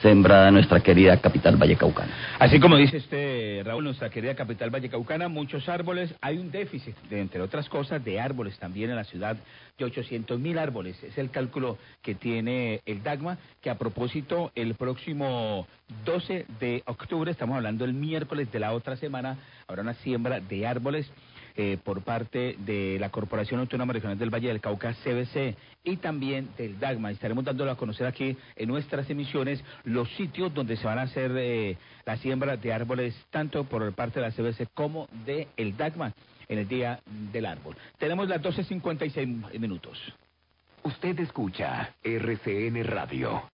sembrada en nuestra querida capital vallecaucana. Así como dice usted, Raúl, nuestra querida capital vallecaucana, muchos árboles, hay un déficit, entre otras cosas, de árboles también en la ciudad, de 800.000 árboles. Es el cálculo que tiene el DAGMA, que a propósito, el próximo 12 de octubre, estamos hablando el miércoles de la otra semana, habrá una siembra de árboles por parte de la Corporación Autónoma Regional del Valle del Cauca, CVC, y también del DAGMA. Estaremos dándolo a conocer aquí en nuestras emisiones los sitios donde se van a hacer la siembra de árboles, tanto por parte de la CVC como del DAGMA, en el Día del Árbol. Tenemos las 12:56 minutos. Usted escucha RCN Radio.